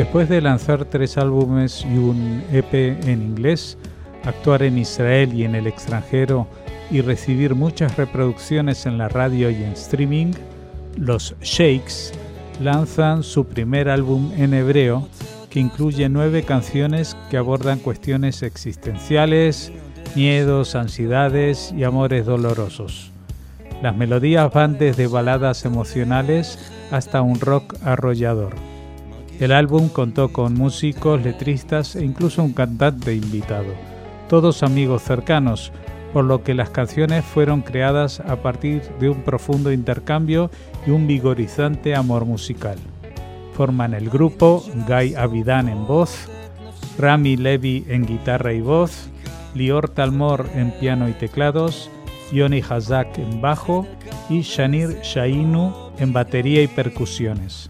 Después de lanzar 3 álbumes y un EP en inglés, actuar en Israel y en el extranjero y recibir muchas reproducciones en la radio y en streaming, los Shakes lanzan su primer álbum en hebreo que incluye 9 canciones que abordan cuestiones existenciales, miedos, ansiedades y amores dolorosos. Las melodías van desde baladas emocionales hasta un rock arrollador. El álbum contó con músicos, letristas e incluso un cantante invitado, todos amigos cercanos, por lo que las canciones fueron creadas a partir de un profundo intercambio y un vigorizante amor musical. Forman el grupo Guy Avidan en voz, Rami Levy en guitarra y voz, Lior Talmor en piano y teclados, Yoni Hazak en bajo y Shanir Shainu en batería y percusiones.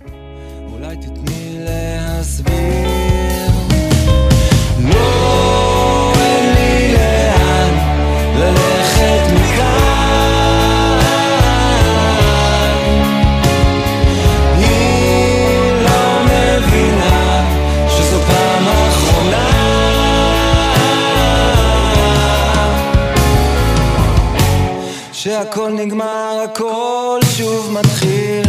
שהכל נגמר, הכל שוב מתחיל.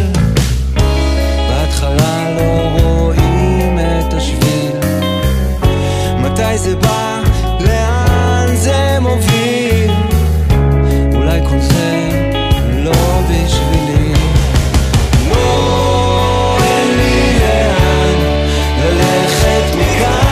בהתחלה לא רואים את השביל. מתי זה בא? לאן זה מוביל? אולי כל זה לא בשבילי. לא, אין לי לאן ללכת מכאן.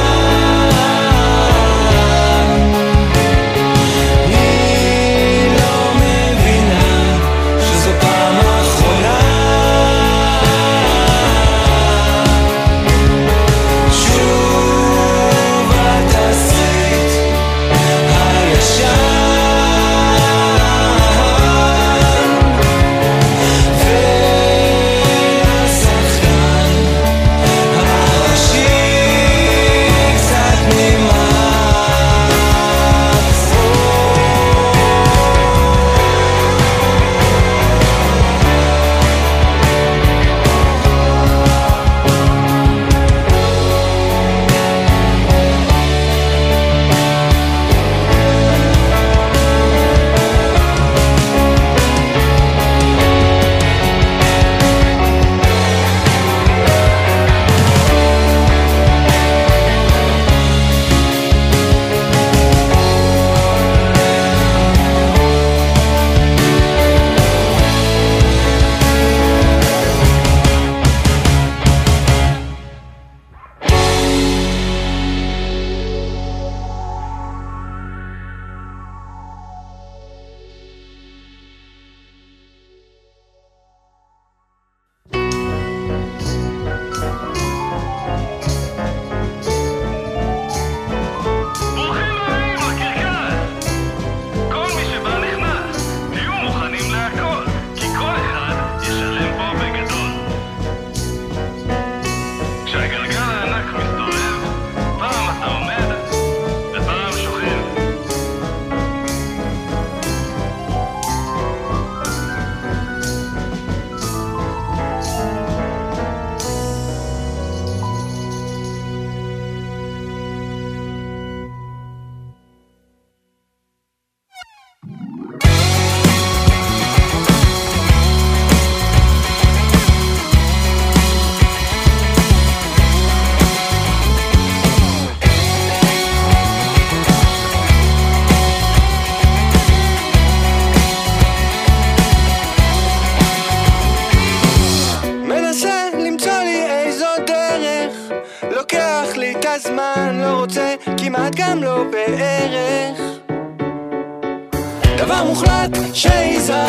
דבר מוחלט שיזהר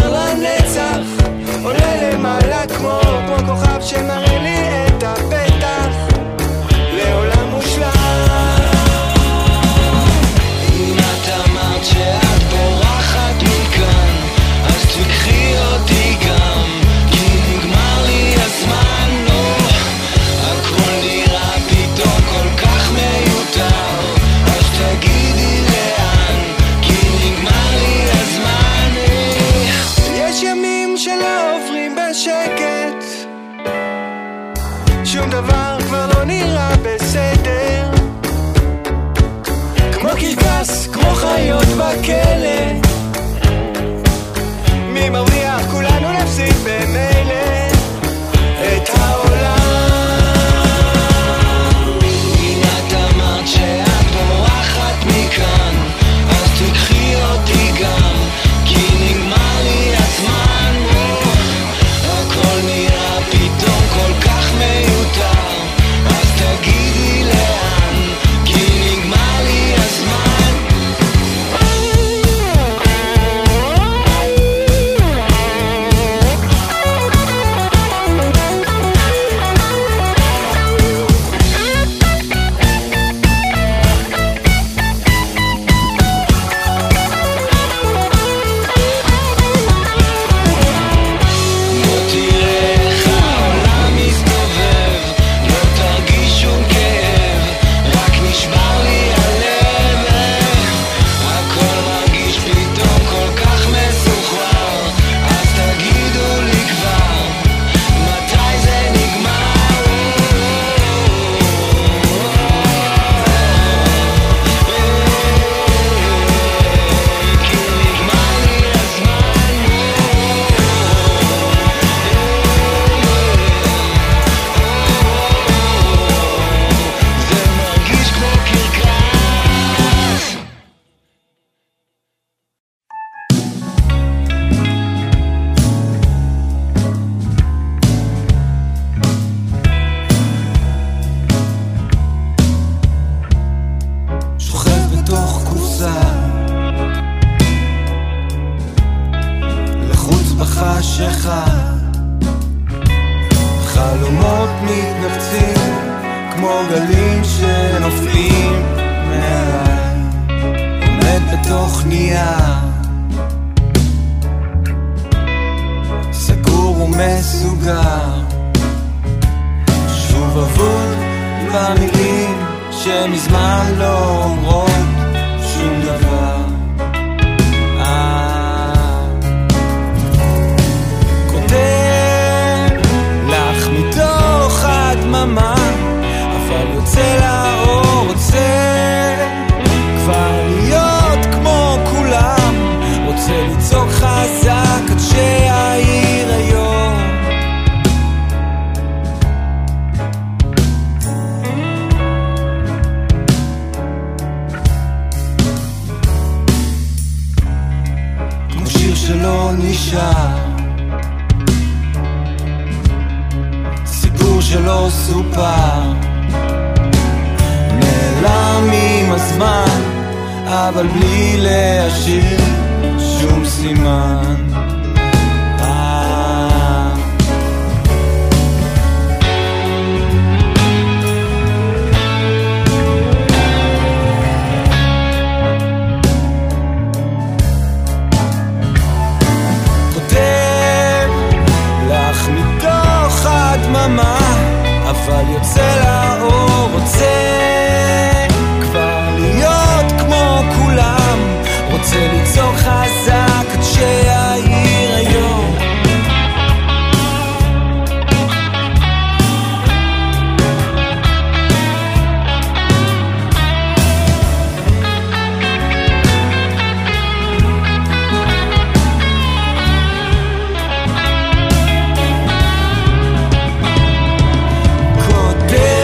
לנצח, עולה למעלה כמו כוכב שמראה לי את הפתח לעולם מושלם. אם את אמרת שאת בורחת מכאן, אז תקחי אותי גם, כי נגמר לי הזמן. לא, הכל נראה פתאום כל כך מיותר, אז תגידי לאן, כי נגמר לי הזמן. יש ימים שלא עוברים בשקט, שום דבר כבר כבר לא נראה בסדר, כמו קרקס, כמו חיות בכלא. מי מרוויח? כולנו נפסיד במילא את העולם. הנה את אמרת שאת בורחת מכאן, אז תקחי אותי גם, כי נגמר לי הזמן. הכל נראה פתאום כל כך מיותר, אז תגידי לאן, כי נגמר לי הזמן. חלומות מתנפצים כמו גלים שנופלים מעליי, עומד בתוך נייר סגור ומסוגר, שוב אבוד במילים שמזמן לא אומרות שום דבר. לך מתוך הדממה, אבל יוצא לאור, רוצה כבר להיות כמו כולם, רוצה לצעוק חזק עד שהעיר היום. כמו שיר שלא נשאר, שלא סופר, נעלם עם הזמן, אבל בלי להשאיר שום סימן. כותב לך מתוך הדממה, אבל יוצא לאור, רוצה כבר להיות כמו כולם, רוצה לצעוק חזק עד שהעיר היום. כותב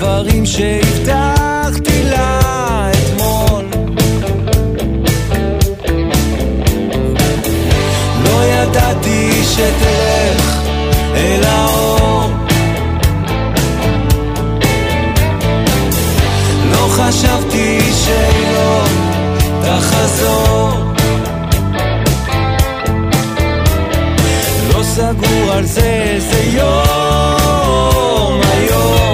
הדברים שהבטחתי לה אתמול. לא ידעתי שתלך אל האור, לא חשבתי שהיא לא תחזור, לא סגור על זה איזה יום היום.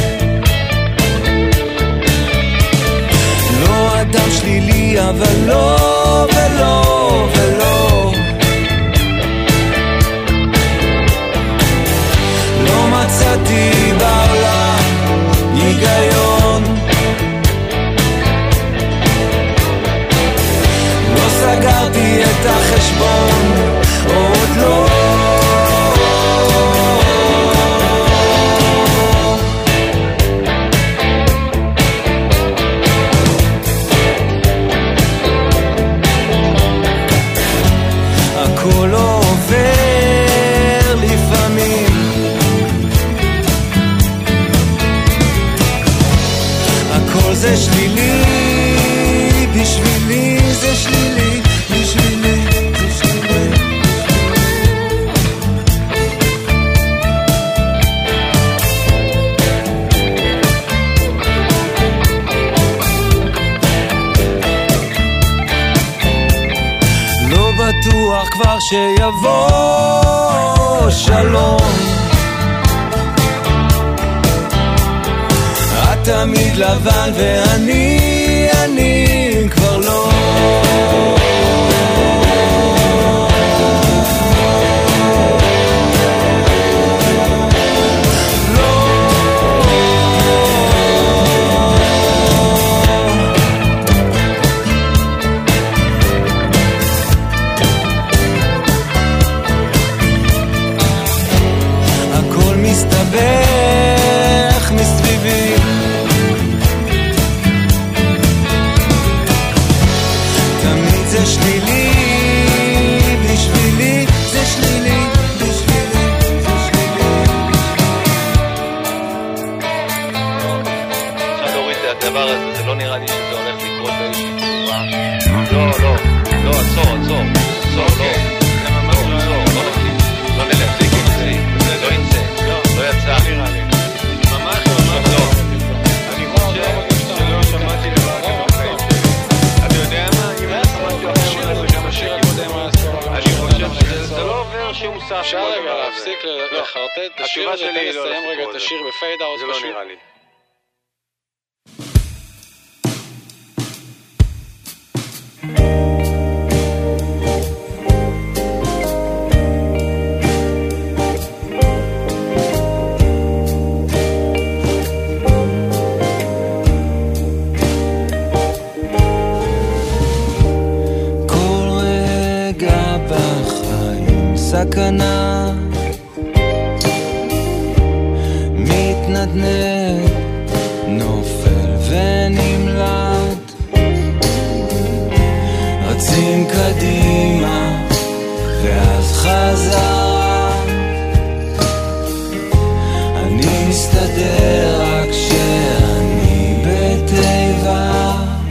לא אדם שלילי אבל לא ולא ולא, לא מצאתי בעולם היגיון, לא סגרתי את החשבון עוד לא. הכל עובר לפעמים, הכל זה שלילי בשבילי, זה שלילי בשבילי, זה שלילי. לא בטוח כבר שיבוא שלום, את תמיד לבן ואני כבר לא. הכל מסתבך מסביבי, תמיד זה שלילי בשבילי, זה שלילי בשבילי, זה שלילי. אפשר להוריד את הדבר הזה, זה לא נראה לי שזה הולך לקרות באיזושהי צורה. לא, עצור, לא. לא נלך, זה לא יצא, לא יצא. ממש לא. אני חושב שלא שמעתי דבר בחיים שלי. אתה יודע מה? אם היה שמעתי אחר זה גם השיר הקודם. אני חושב שזה לא עובר שהוא סף. אפשר רגע להפסיק לחרטט את השיר הזה, תן לסיים רגע את השיר בפייד האוס. זה לא נראה לי. סכנה מתנדנד, נופל ונמלט, רצים קדימה ואז חזרה, אני מסתדר רק שאני בטבע.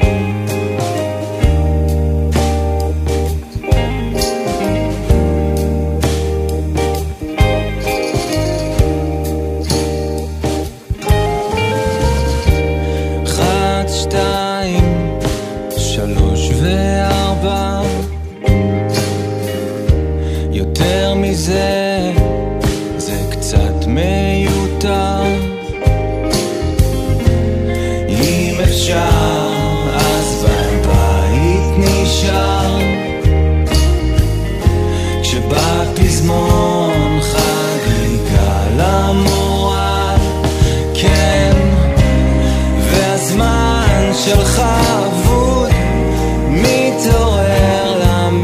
יותר מזה, זה קצת מיותר. אם אפשר, אז בבית נשאר, כשבפזמון חגיגה למורה, כן, והזמן שלך אבוד, מתעורר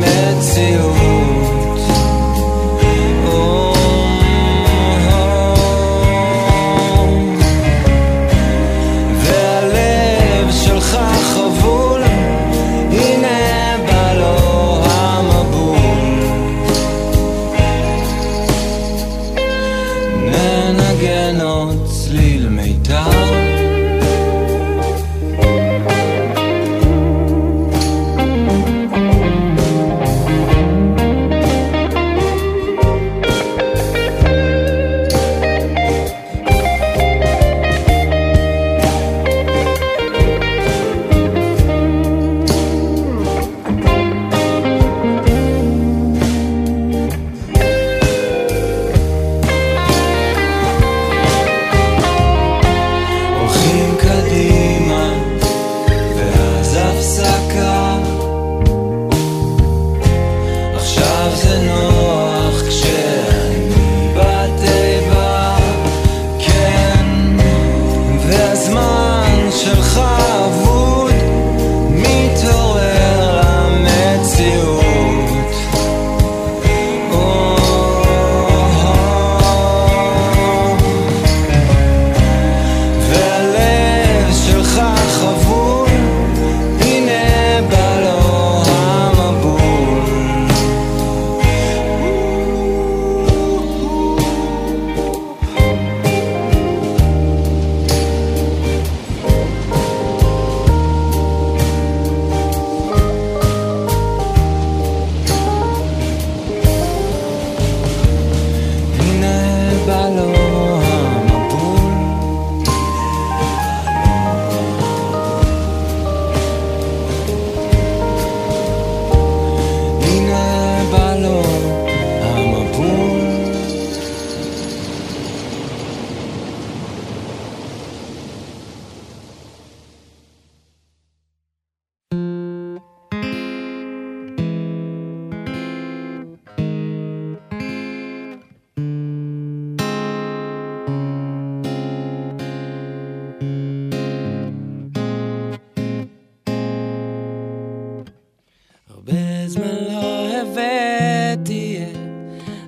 למציאות.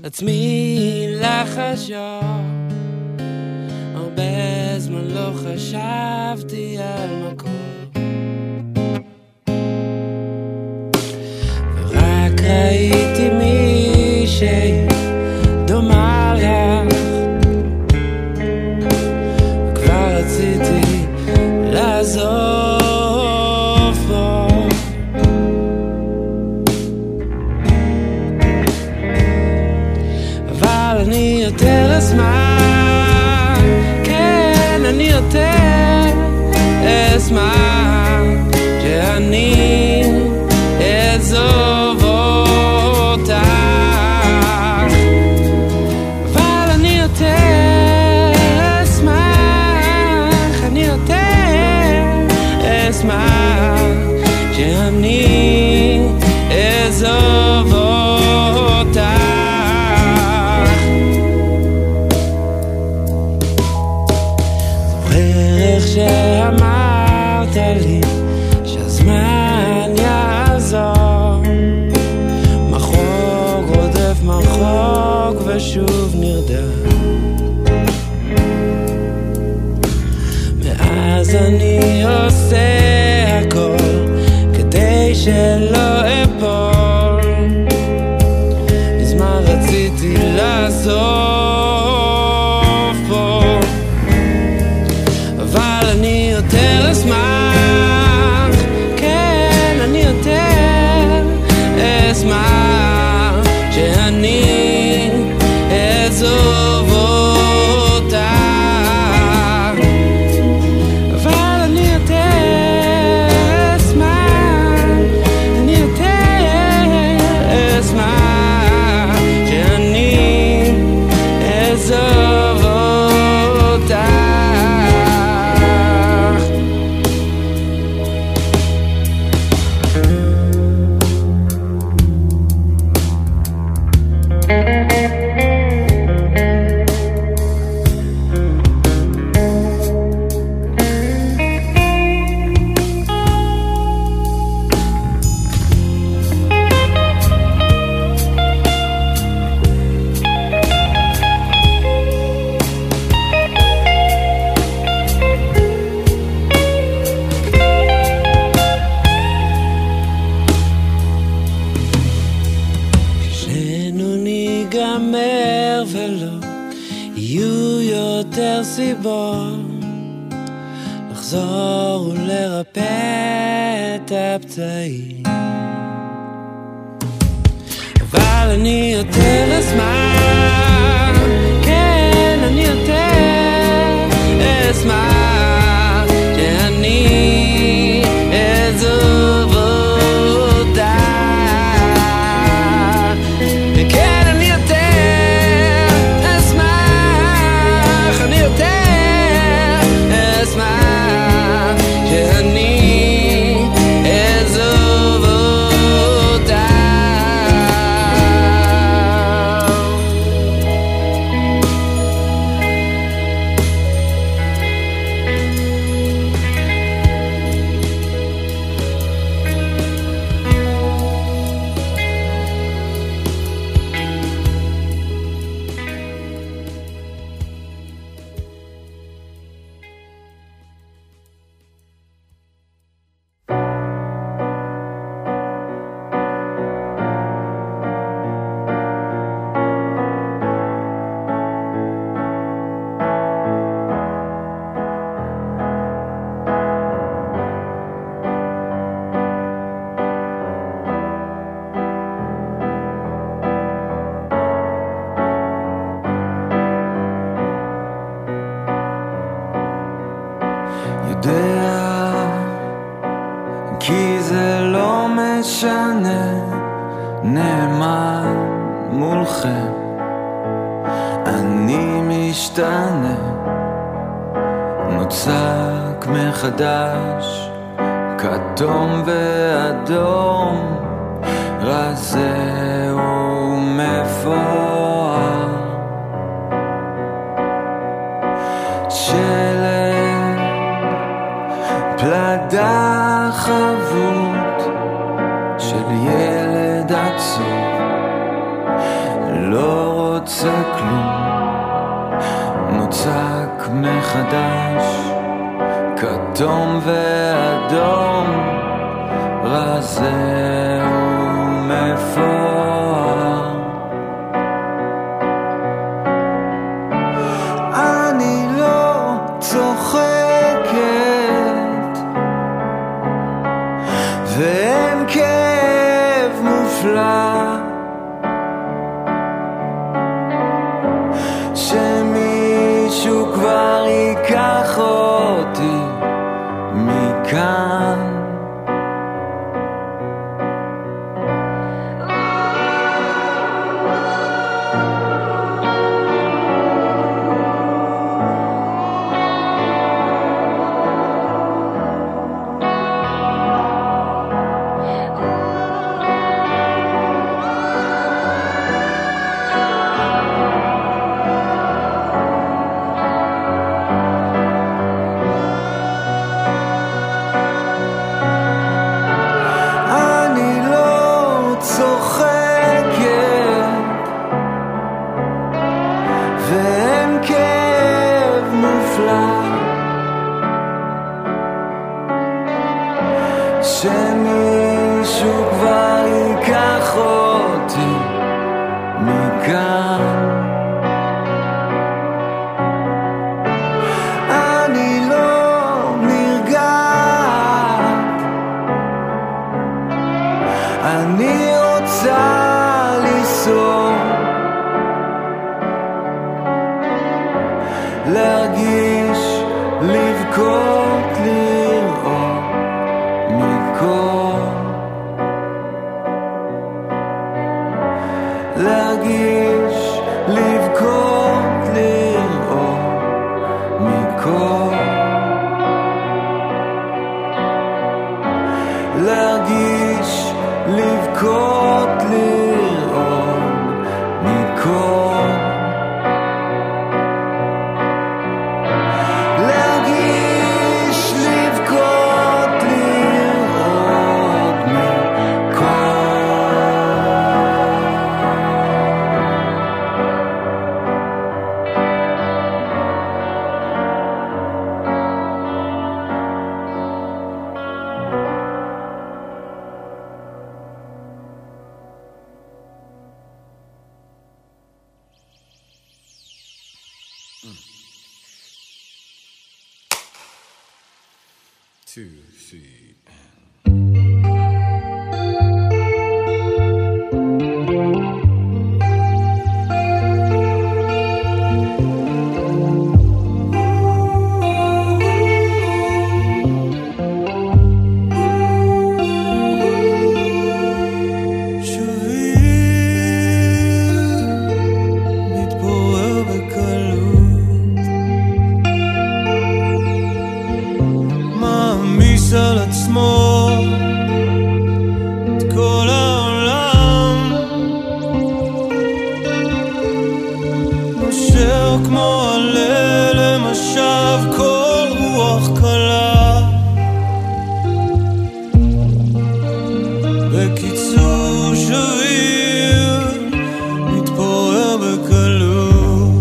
עצמי לחשוב, הרבה זמן לא חשבתי על מקום, ורק ראיתי מישהי דומה לך, וכבר רציתי לעזוב בו, אבל אני יותר אשמח, כן אני יותר אשמח שאני אעזוב אותך, אבל אני יותר אשמח, אני יותר אשמח שאני אעזוב אותך. שאמרת לי שהזמן יעזור, מחוק רודף מחוק ושוב נרדם, מאז אני עושה הכל כדי שלא אפול, מזמן רציתי לעזוב פה, אבל אני יותר אשמח, כן אני יותר אשמח שאני אעזוב אותך, אבל אני יותר אשמח, אני יותר אשמח שאני אעזוב אותך. ניגמר ולא יהיו יותר סיבות לחזור ולרפא את הפצעים, אבל אני יותר אשמח, כן אני יותר אשמח שאני אעזוב אותך, וכן אני יותר אשמח, אני יותר אשמח שאני אעזוב אותך. יודע כי זה לא משנה, נאמן מולכם אני משתנה, מוצק מחדש, כתום ואדום, רזה ומפואר, שלג פלדה חבוט של ילד עצוב, לא יוצא כלום, נוצק מחדש, כתום ואדום, רזה ומפואר. אני לא צוחקת ואין כאב מופלא, שמישהו כבר ייקח אותי מכאן. שמישהו כבר ייקח אותי מכאן. אני לא נרגעת, אני רוצה לנסוע, להרגיש, לבכות, לראות מכל, להרגיש, לבכות, לראות מכל, להרגיש, לבכות, לראות מכל, להרגיש, לבכות, לראות מכל. Two, three. על עצמו את כל העולם, נושר כמו עלה למשב כל רוח קלה, בקיצור שביר מתפורר בקלות.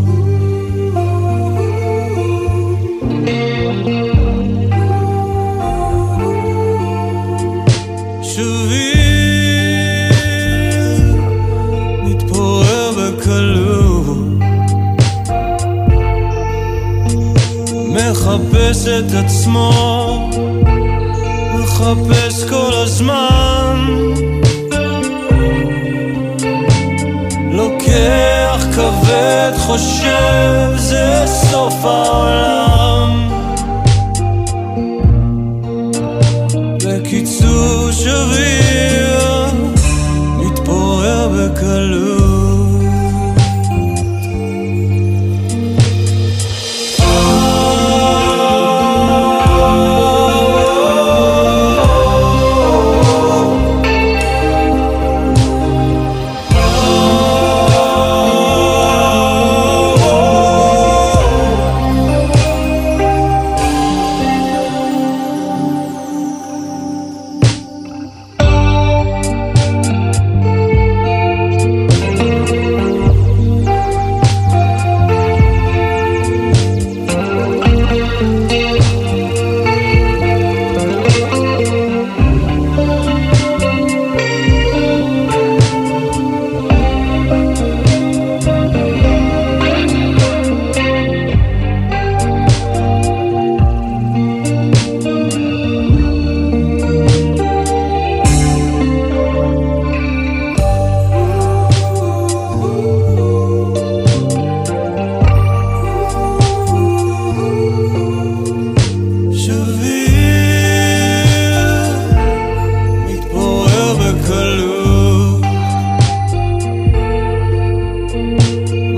מחפש את עצמו, מחפש כל הזמן, לוקח כבד, חושב זה סוף העולם, בקיצור שביר מתפורר בקלות.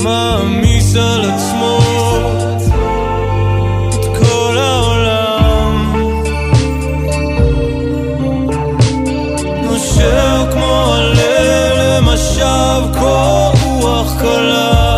מעמיס על עצמו את כל העולם, נושר כמו עלה למשב, כל רוח קלה